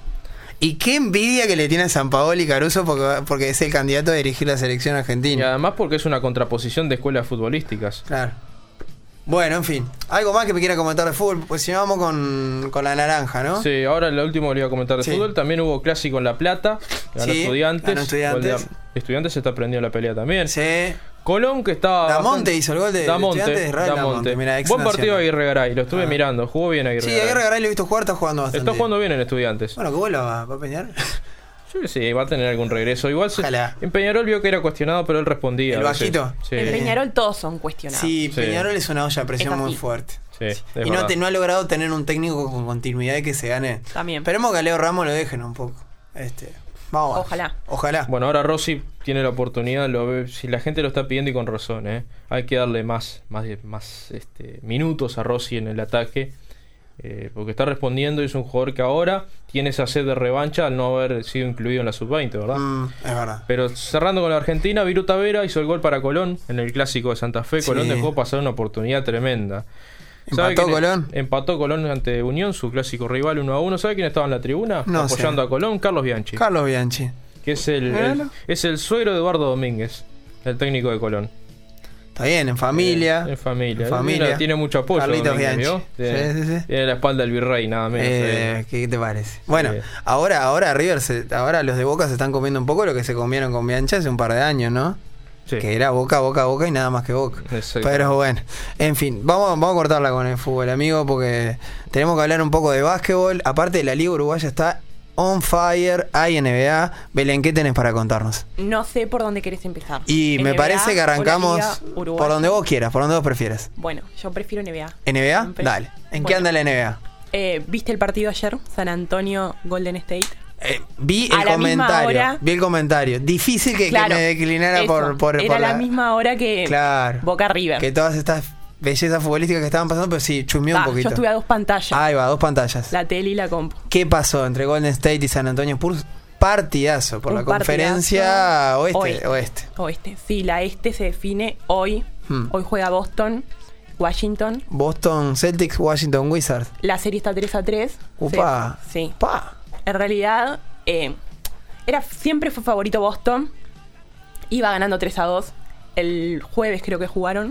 Y qué envidia que le tiene a Sampaoli Caruso porque, porque es el candidato a dirigir la selección Y argentina. además porque es una contraposición de escuelas futbolísticas. Claro. Bueno, en fin. ¿Algo más que me quiera comentar de fútbol? Pues si no, vamos con, con la naranja, ¿no? Sí, ahora lo último que le iba a comentar de Sí. fútbol. También hubo clásico en La Plata. Ganó Sí, Estudiantes. ganó Estudiantes. Gol de- Estudiantes se está prendiendo la pelea también. Sí. Colón, que estaba... Damonte bastante- hizo el gol de- de Damonte, Estudiantes, Israel Damonte. Damonte, mira, ex Buen partido Nacional. Aguirre Garay, lo estuve Ah. mirando. Jugó bien Aguirre Sí, Garay. Aguirre Garay lo he visto jugar, está jugando bastante. Está jugando bien en Estudiantes. Bueno, que vuelva, ¿va a peñar? Yo que sí, va a tener algún regreso. Igual se- Ojalá. en Peñarol vio que era cuestionado, pero él respondía. ¿El a veces. bajito? Sí, En Peñarol todos son cuestionados. Sí, Sí. Peñarol es una olla a presión Es así. muy fuerte. sí, es Y no, verdad. te- no ha logrado tener un técnico con continuidad y que se gane. También. Esperemos que a Leo Ramos lo dejen un poco. Este, vamos. a ver. Ojalá. Ojalá. Bueno, ahora Rossi tiene la oportunidad, lo ve, si la gente lo está pidiendo y con razón, ¿eh? Hay que darle más, más, más este, minutos a Rossi en el ataque, eh, porque está respondiendo y es un jugador que ahora tiene esa sed de revancha al no haber sido incluido en la sub veinte, ¿verdad? Mm, es verdad. Pero cerrando con la Argentina, Viru Tavera hizo el gol para Colón en el clásico de Santa Fe. Sí. Colón dejó pasar una oportunidad tremenda. ¿Sabe ¿Empató quién- Colón? Empató Colón ante Unión, su clásico rival uno a uno. ¿Sabe quién estaba en la tribuna? No apoyando sé. a Colón, Carlos Bianchi. Carlos Bianchi. que es el, Bueno. el- es el suegro de Eduardo Domínguez, el técnico de Colón. Está bien, en familia. Eh, en familia. En familia. Mira, tiene mucho apoyo. Carlitos Domínguez, Bianchi. ¿vio? Tiene, Sí, sí, sí. tiene la espalda del virrey, nada menos. Eh, eh. ¿Qué te parece? Bueno, Sí. ahora, ahora River, se- ahora los de Boca se están comiendo un poco lo que se comieron con Bianchi hace un par de años, ¿no? Sí. Que era Boca, Boca, Boca y nada más que Boca. Exacto. Pero bueno, en fin, vamos, vamos a cortarla con el fútbol, amigo, porque tenemos que hablar un poco de básquetbol. Aparte, la Liga Uruguaya está on fire, hay N B A. Belén, ¿qué tenés para contarnos? No sé por dónde querés empezar. Y me N B A parece que o la arrancamos Liga Uruguaya. por donde vos quieras, por donde vos prefieras. Bueno, yo prefiero N B A. ¿N B A? Siempre. Dale. ¿En qué Bueno. anda la N B A? Eh, ¿Viste el partido ayer? San Antonio, Golden State. Eh, vi A el la misma comentario. hora- Vi el comentario. Difícil que, que Claro, me declinara eso. por, por, Era por la misma hora que Claro. Boca River. Que todas estas bellezas futbolísticas que estaban pasando, pero sí, chusmeó Va, un yo poquito. estuve a dos pantallas. Ahí va, dos pantallas. La tele y la compu. ¿Qué pasó entre Golden State y San Antonio Spurs? Partidazo por Un la conferencia partidazo. oeste, Oeste. oeste. Oeste. Sí, la este se define hoy. Hmm. Hoy juega Boston, Washington. Boston Celtics, Washington Wizards. La serie está tres a tres. Upa. Se- Sí. Pa. En realidad, eh, era, siempre fue favorito Boston. Iba ganando tres a dos. El jueves creo que jugaron.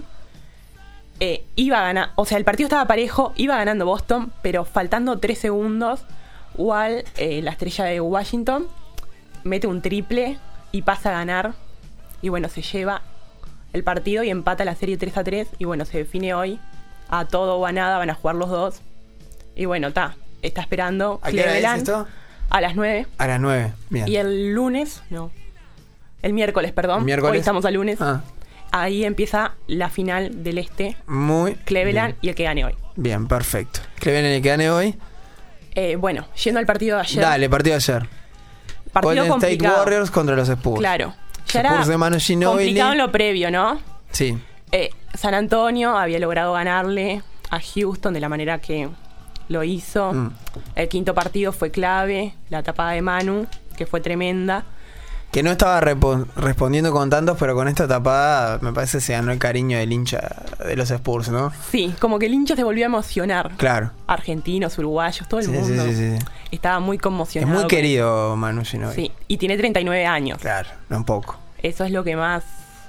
Eh, iba a ganar, o sea, el partido estaba parejo, iba ganando Boston, pero faltando tres segundos, Wall, eh, la estrella de Washington, mete un triple y pasa a ganar. Y bueno, se lleva el partido y empata la serie tres a tres. Y bueno, se define hoy. A todo o a nada van a jugar los dos. Y bueno, está, está esperando ¿A qué hora es Cleveland esto? a las nueve. A las nueve. Bien. Y el lunes, no. El miércoles, perdón. Miércoles. Hoy estamos al lunes. Ah, Ahí empieza la final del este. muy Cleveland bien. y el que gane hoy. Bien, perfecto. Cleveland el que gane hoy. Eh, bueno, yendo al partido de ayer. Dale, partido de ayer. Partido Golden State complicado. Warriors contra los Spurs. Claro. Ya era Spurs de Manu Ginóbili. complicado en lo previo, ¿no? Sí. Eh, San Antonio había logrado ganarle a Houston de la manera que lo hizo. Mm. El quinto partido fue clave. La tapada de Manu, que fue tremenda. Que no estaba repo- respondiendo con tantos, pero con esta tapada me parece se ganó el cariño del hincha de los Spurs, ¿no? Sí, como que el hincha se volvió a emocionar. Claro. Argentinos, uruguayos, todo el Sí, sí, mundo. sí, sí. Estaba muy Es conmocionado. muy con- querido Manu Ginóbili. Sí, y tiene treinta y nueve años. Claro, no un poco. Eso es lo que más...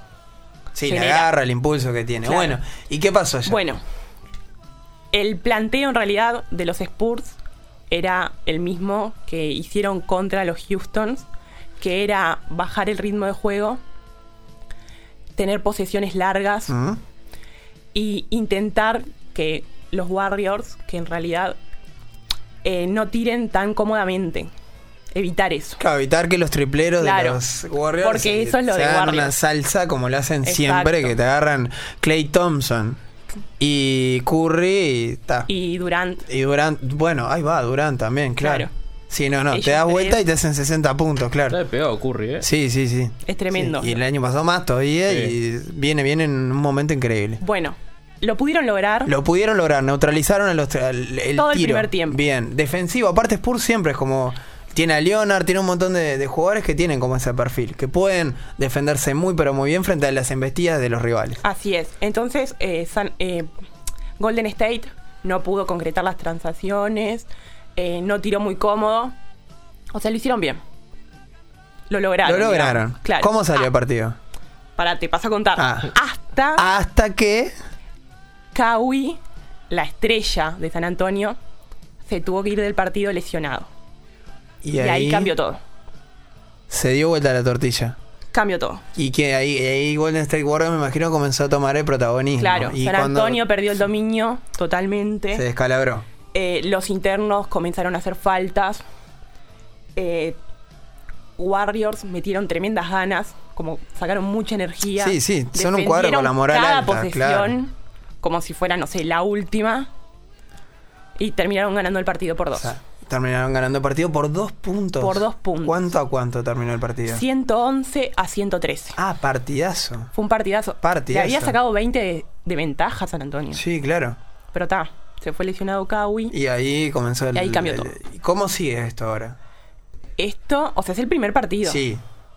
Sí, la Genera. garra, el impulso que tiene. Claro. Bueno, ¿y qué pasó ayer? Bueno, el planteo en realidad de los Spurs era el mismo que hicieron contra los Houstons, que era bajar el ritmo de juego, tener posesiones largas ¿Mm? y intentar que los Warriors, que en realidad eh, no tiren tan cómodamente. evitar eso. Claro, evitar que los tripleros Claro, de los Warriors porque eso es lo se de hagan Warriors. una salsa como lo hacen Exacto. siempre, que te agarran Klay Thompson y Curry y ta. Y Durant, Y Durant, bueno, ahí va, Durant también, claro. Claro. Sí, no, no, Ellos te das vuelta tres. y te hacen sesenta puntos, Está claro. de pegado Curry, ¿eh? Sí, sí, sí. es tremendo. Sí, y el año pasado más todavía Sí. y viene, viene en un momento increíble. Bueno, lo pudieron lograr. Lo pudieron lograr, neutralizaron a los, al- el Todo el tiro. primer tiempo. Bien, defensivo. Aparte Spurs siempre es como... Tiene a Leonard, tiene un montón de, de jugadores que tienen como ese perfil, que pueden defenderse muy pero muy bien frente a las embestidas de los rivales. Así es. Entonces, eh, San- eh, Golden State no pudo concretar las transacciones, eh, no tiró muy cómodo. O sea, lo hicieron bien. Lo lograron. Lo lograron. digamos. Claro. ¿Cómo salió Ah, el partido? Pará, te paso a contar. Ah. Hasta Hasta que... Kawhi, la estrella de San Antonio, se tuvo que ir del partido lesionado. Y, Y, ahí, cambió todo. Se dio vuelta la tortilla. Cambió todo. Y que ahí, ahí Golden State Warriors me imagino comenzó a tomar el protagonismo. Claro, y San cuando Antonio perdió el dominio totalmente. se descalabró. Eh, los internos comenzaron a hacer faltas. Eh, Warriors metieron tremendas ganas, como sacaron mucha energía. Sí, sí, son un cuadro con la moral cada alta, posesión claro. como si fuera, no sé, la última. Y terminaron ganando el partido por dos. O sea, terminaron ganando el partido por dos puntos. Por dos puntos. ¿Cuánto a cuánto terminó el partido? ciento once a ciento trece. Ah, partidazo. Fue un partidazo. Partidazo. Le había sacado veinte de, de ventaja a San Antonio. Sí, claro. Pero está, se fue lesionado Kawhi. Y ahí comenzó el... Y ahí cambió el- todo. ¿Y cómo sigue esto ahora? Esto, o sea, es el primer partido. Sí.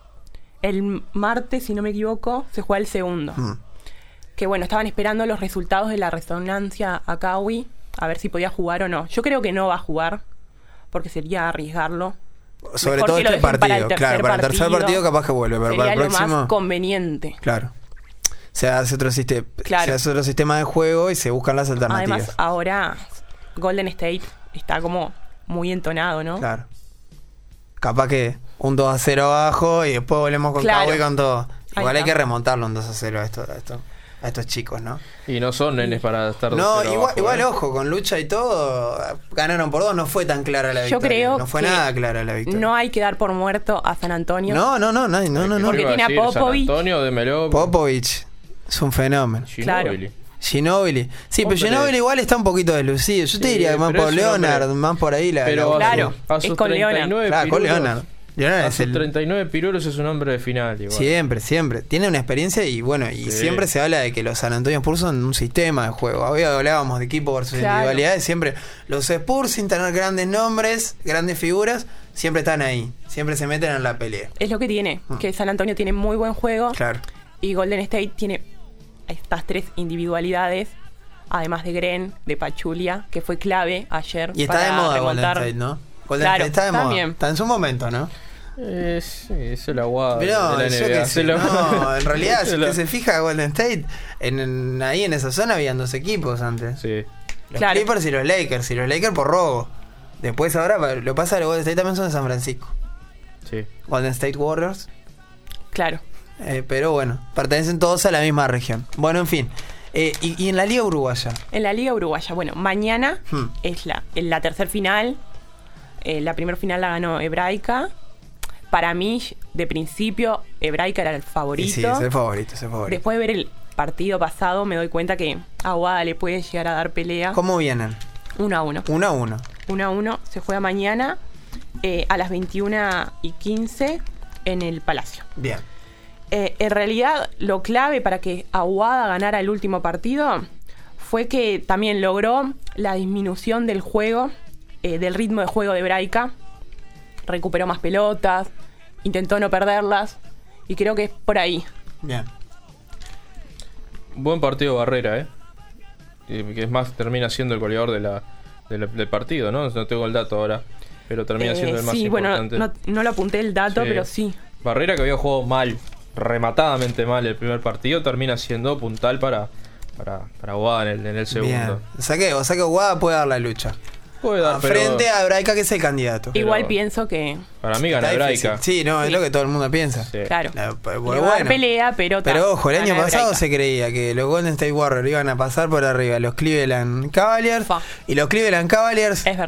El martes, si no me equivoco, se juega el segundo. Mm. Que bueno, estaban esperando los resultados de la resonancia a Kawhi, a ver si podía jugar o no. Yo creo que no va a jugar, porque sería arriesgarlo. Sobre Mejor todo que lo este dejen para el partido. tercer Claro, para el tercer partido. partido capaz que vuelve, pero Sería para el lo próximo... más conveniente. Claro. Se hace otro sistema, Claro. se hace otro sistema de juego y se buscan las alternativas. Además, ahora Golden State está como muy entonado, ¿no? Claro. Capaz que un dos a cero abajo y después volvemos con Claro. Kawhi con todo. Ahí Igual hay está. que remontarlo un dos a cero a, esto, a, esto, a estos chicos, ¿no? Y no son nenes para estar No, cero igual, abajo, igual ¿eh? ojo, con lucha y todo, ganaron por dos, no fue tan clara la Yo victoria. creo no fue que nada clara la victoria. No hay que dar por muerto a San Antonio. no, no, no, no, no, no, no. Porque Iba tiene a decir, San Popovich. Antonio, Demelo, Popovich es un fenómeno. Ginóbili. Ginóbili. Sí, pero Hombre. Igual igual está un poquito deslucido. Yo te Sí, diría que más pero por es un hombre- Leonard, más por ahí la. Pero la- a Claro, sus- a es sus con Leonard. treinta y nueve Claro, con pirulos- Leonard. Leonard A es sus el. treinta y nueve pirulos es un hombre de final igual. Siempre, siempre. Tiene una experiencia y bueno, y Sí. siempre se habla de que los San Antonio Spurs son un sistema de juego. Hoy hablábamos de equipo versus Claro. individualidades. Siempre los Spurs, sin tener grandes nombres, grandes figuras, siempre están ahí. Siempre se meten en la pelea. Es lo que tiene, que San Antonio tiene muy buen juego Claro. y Golden State tiene estas tres individualidades, además de Gren, de Pachulia, que fue clave ayer. Y está para de moda Golden remontar. State, ¿no? Golden Claro, State está de moda. también. Está en su momento, ¿no? Eh, sí, es el aguado Pero de la yo N B A. qué sé, Se lo- no, en realidad, si se lo- usted se fija, Golden State, en, en- ahí en esa zona habían dos equipos antes. Sí. Los Claro. Clippers y los Lakers. Y los Lakers por robo. Después ahora, lo que pasa es que los Golden State también son de San Francisco. Sí. Golden State Warriors. Claro. Eh, pero bueno, pertenecen todos a la misma región. Bueno, en fin. Eh, y, y en la Liga Uruguaya. En la Liga Uruguaya, bueno, mañana Hmm. es la, en la tercer final. Eh, la primera final la ganó Hebraica. Para mí, de principio, Hebraica era el Y favorito. sí, es el favorito, es el favorito. Después de ver el partido pasado, me doy cuenta que Aguada le puede llegar a dar pelea. ¿Cómo vienen? Uno a uno. Uno a uno. Uno a uno. Se juega mañana eh, a las veintiuna y quince en el Palacio. Bien. Eh, en realidad, lo clave para que Aguada ganara el último partido fue que también logró la disminución del juego, eh, del ritmo de juego de Hebraica. Recuperó más pelotas, intentó no perderlas, y creo que es por ahí. Bien. Buen partido Barrera, ¿eh? Y que es más, termina siendo el goleador de la, de la- del partido, ¿no? No tengo el dato ahora. Pero termina Eh, siendo el más sí, bueno, importante. no, no lo apunté el dato, Sí. pero sí. Barrera, que había jugado mal, rematadamente mal el primer partido, termina siendo puntal para, para, para Aguada en el, en el segundo. Bien. O sea que, o sea que Guada puede dar la lucha. Puede dar, Ah, pero Frente a Hebraica, que es el candidato. Pero- Igual pienso que, para mí gana Está difícil. Hebraica. Sí, no, es Sí. lo que todo el mundo piensa. Sí. claro, La- pues, le bueno, va a dar bueno. pelea, pero... ta, Pero ojo, el año gana pasado Hebraica. se creía que los Golden State Warriors iban a pasar por arriba los Cleveland Cavaliers Fa. y los Cleveland Cavaliers Es verdad.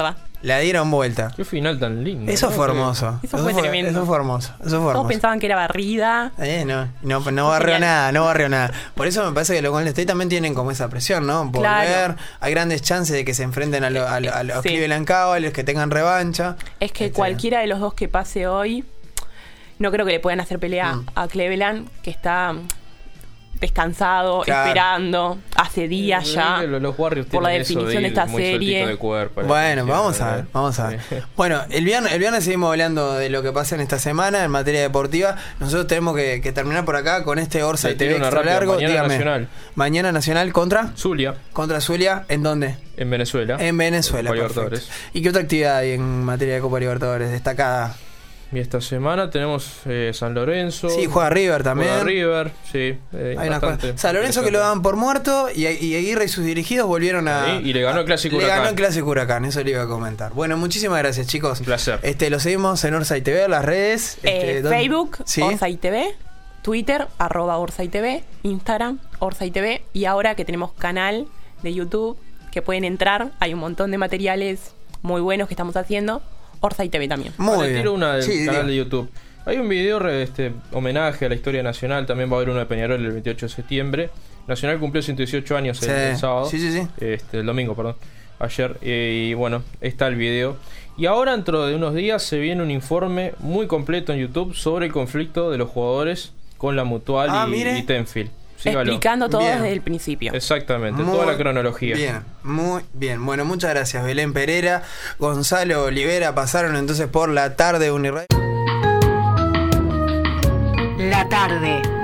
la dieron vuelta. Qué final tan lindo. Eso ¿no? fue hermoso. Eso fue tremendo. Eso fue hermoso. Eso fue Todos hermoso. pensaban que era barrida. Eh, no, no, no barrió Genial. nada, no barrió nada. Por eso me parece que los Golden State también tienen como esa presión, ¿no? Volver, Claro. hay grandes chances de que se enfrenten a, lo- a lo- a los Sí. Cleveland Cavaliers, que tengan revancha. Es que Este, cualquiera de los dos que pase hoy, no creo que le puedan hacer pelea Mm. a Cleveland, que está descansado, Claro. esperando, hace días ya. Los, los Warriors por la tienen eso definición de ir esta muy serie. sueltito de cuerpo, la Bueno, definición, vamos a ver, ¿verdad? vamos a ver. Sí. Bueno, el viernes, el viernes seguimos hablando de lo que pasa en esta semana en materia deportiva. Nosotros tenemos que, que terminar por acá con este Orsa y Le T V tiro una extra rápida. largo. Mañana Dígame. Nacional. Mañana Nacional contra Zulia, contra Zulia, ¿en dónde? en Venezuela. En Venezuela. Copa Perfecto. Libertadores. ¿Y qué otra actividad hay en materia de Copa Libertadores destacada? Y esta semana tenemos eh, San Lorenzo. Sí, juega River también. Juega River, sí. eh, Hay unas bastante cosas. San Lorenzo que lo daban por muerto y, y Aguirre y sus dirigidos volvieron a. Sí, y le ganó el Clásico Le Huracán. ganó el Clásico Huracán, eso le iba a comentar. Bueno, muchísimas gracias, chicos. Un placer. Este, lo seguimos en Orsa y T V, las redes. Este, Eh, ¿dónde? Facebook, ¿Sí? Orsay T V, Twitter, arroba Orsay T V, Instagram, Orsay T V, y ahora que tenemos canal de YouTube que pueden entrar, hay un montón de materiales muy buenos que estamos haciendo, Orsay T V también. Muy Vale, bien. tiro una del Sí, canal diga. de YouTube. Hay un video re- este, homenaje a la historia nacional. También va a haber uno de Peñarol el veintiocho de septiembre. Nacional cumplió ciento dieciocho años el, Sí. el sábado. Sí, sí, sí. Este, el domingo, perdón. Ayer. eh, y bueno, está el video. Y ahora, dentro de unos días, se viene un informe muy completo en YouTube sobre el conflicto de los jugadores con la Mutual Ah, y, mire. y Tenfield. Sígalo. Explicando todo Bien. desde el principio. Exactamente, Muy toda la cronología. Bien, muy bien. Bueno, muchas gracias, Belén Pereira, Gonzalo Olivera. Pasaron entonces por la tarde Uniradio. La tarde.